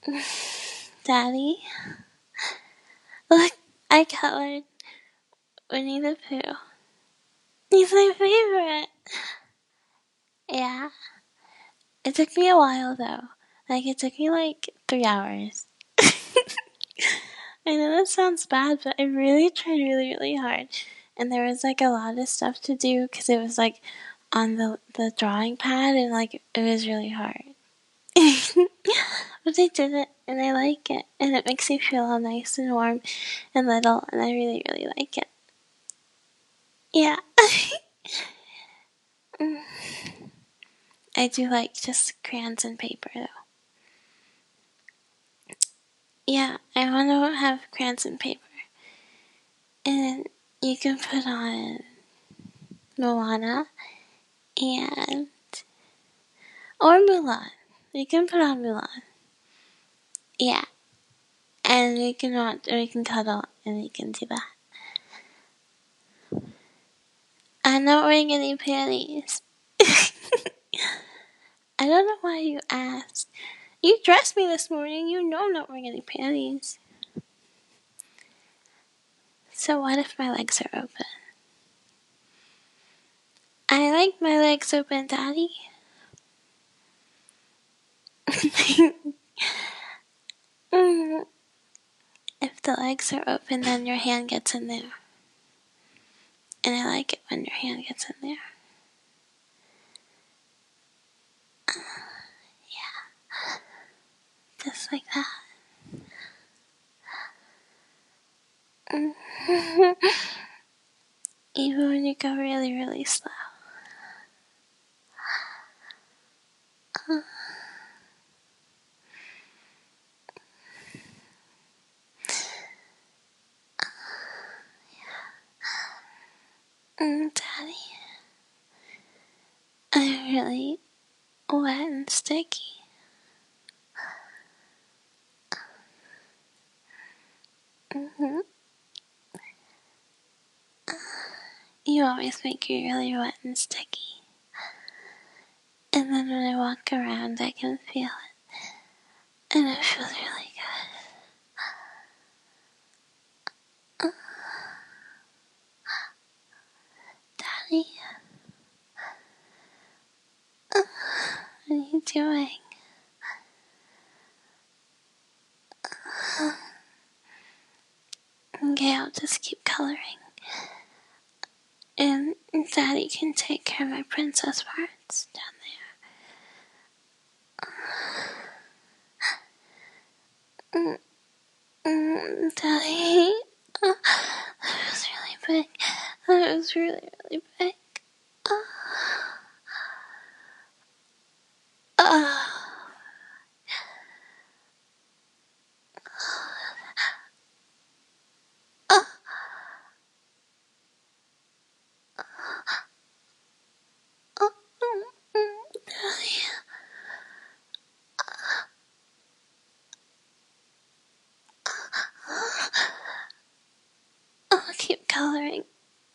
Daddy, look, I colored Winnie the Pooh. He's my favorite. Yeah. It took me a while though. It took me 3 hours. I know that sounds bad, but I really tried really, really hard. And there was a lot of stuff to do because it was on the drawing pad and it was really hard. But I did it and I like it. And it makes me feel all nice and warm and little and I really, really like it. Yeah. I do like just crayons and paper though. Yeah, I want to have crayons and paper. And you can put on Moana and or Mulan. You can put on Mulan. Yeah. And we can watch or we can cuddle and we can do that. I'm not wearing any panties. I don't know why you asked. You dressed me this morning. You know I'm not wearing any panties. So what if my legs are open? I like my legs open, Daddy. If the legs are open, then your hand gets in there. And I like it when your hand gets in there. Yeah. Just like that. Even when you go really, really slow. Daddy, I'm really wet and sticky. You always make me really wet and sticky. And then when I walk around, I can feel it. And it feels really good. Daddy, what are you doing? Okay, I'll just keep coloring. And Daddy can take care of my princess parts down there. Daddy, that was really big. That was really, really big. I'll keep coloring.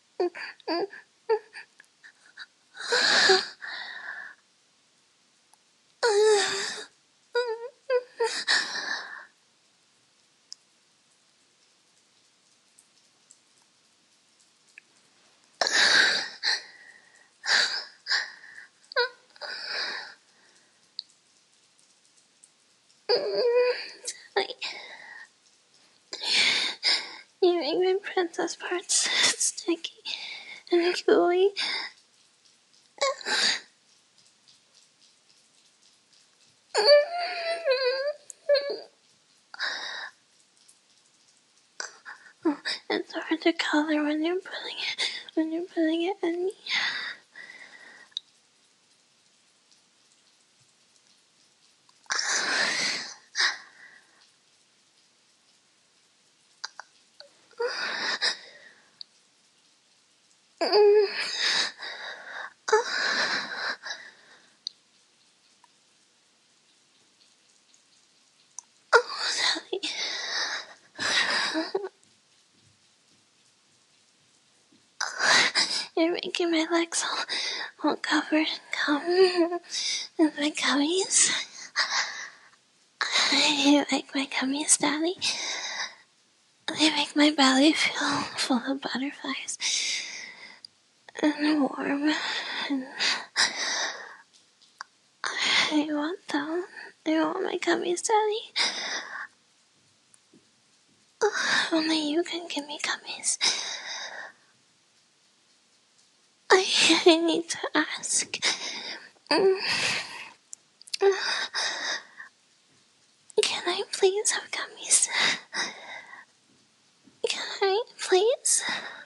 You make my princess parts sticky and gooey. It's hard to color when you're putting it in me. You're making my legs all covered in cum and my gummies. I you like my gummies, Daddy? They make my belly feel full of butterflies and warm, and I want them. I want my gummies, Daddy. Only you can give me gummies. I need to ask. Can I please have gummies? Can I please?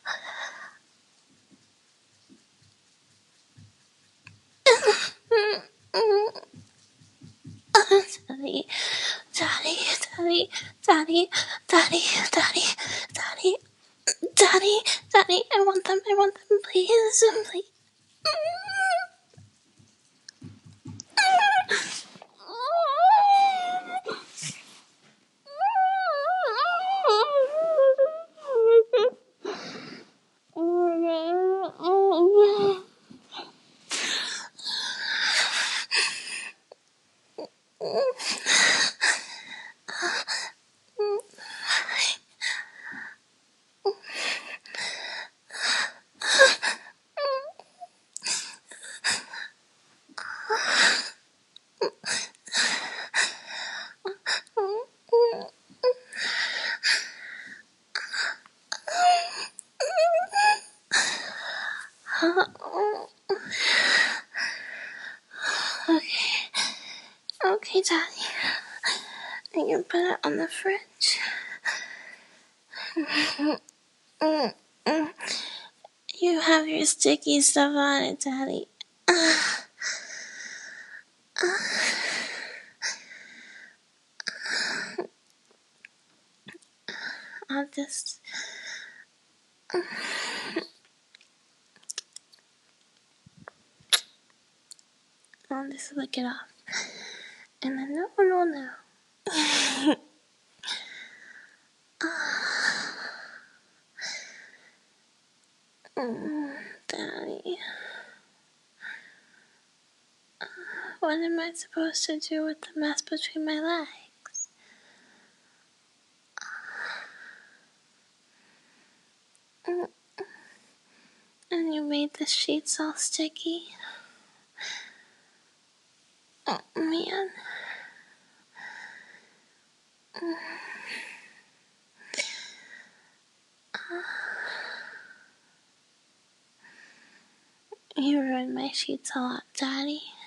Daddy, Daddy, Daddy, Daddy, Daddy, Daddy, Daddy, Daddy, Daddy, I want them, please, please. Okay, Daddy. I can put it on the fridge. You have your sticky stuff on it, Daddy. I'll just... I'll just lick it off. And then, no. Daddy. What am I supposed to do with the mess between my legs? And you made the sheets all sticky. Oh, man. You ruined my sheets a lot, Daddy.